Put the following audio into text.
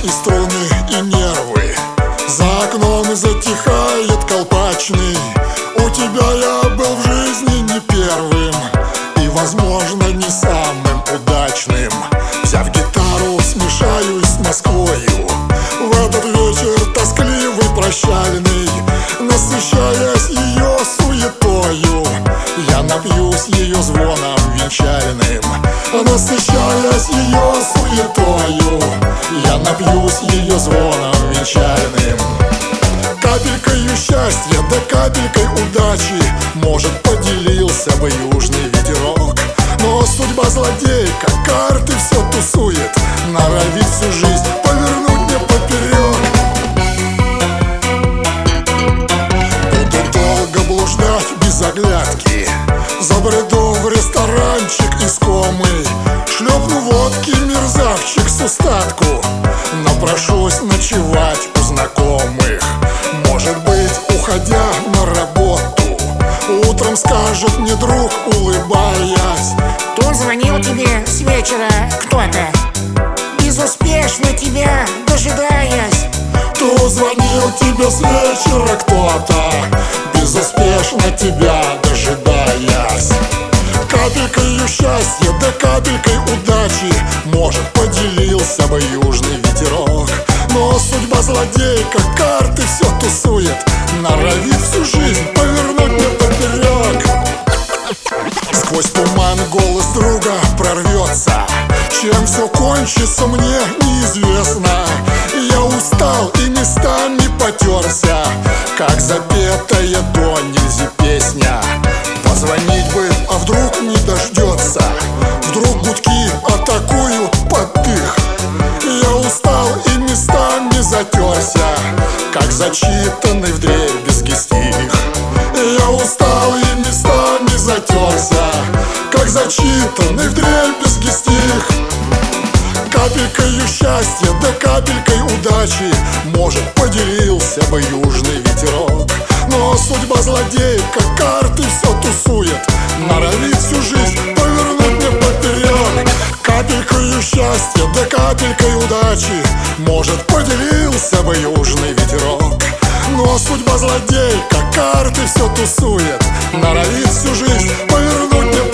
и струны, и нервы. За окном затихает колпачный. У тебя я был в жизни не первым и, возможно, не самым удачным. Взяв гитару, смешаюсь с Москвою в этот вечер тоскливый, прощальный. Насыщаясь ее суетою, я напьюсь ее звоном венчальным. Насыщаясь ее суетою, я напьюсь ее звоном венчальным. Капелькою счастья да капелькой удачи, может, поделился бы южный ветерок. Но судьба злодейка, карты все тусует, норовит всю жизнь повернуть мне поперек. Буду долго блуждать без оглядки, забреду в ресторанчик искомый, шлепну водки мерзавчик с устатку, напрошусь ночевать у знакомых. Может быть, уходя на работу, утром скажет мне друг, улыбаясь: кто звонил тебе с вечера, кто-то, безуспешно тебя дожидаясь. Кто звонил тебе с вечера, кто-то, безуспешно тебя дожидаясь. Капелькою счастья да капелькой удачи, может, поделился бы южный ветерок. Но судьба злодейка, карты все тусует, норовит всю жизнь повернуть мне поперек. Сквозь туман голос друга прорвется, чем все кончится, мне неизвестно. Я устал и местами потерся, как запетая до нельзя песня. Позвонить бы, а вдруг не дождется, вдруг гудки атакуют под дых. Я устал и местами затерся, как зачитанный вдребезги стих. Я устал и местами затерся, как зачитанный вдребезги стих. Капелькою счастья да капелькой удачи, может, поделился бы южный ветерок. Но судьба злодейка, карты все тусует, норовит всю жизнь повернуть мне поперек. Капелькою счастья да капелькой удачи, может, поделился бы южный ветерок. Но судьба злодейка, карты все тусует, норовит всю жизнь повернуть мне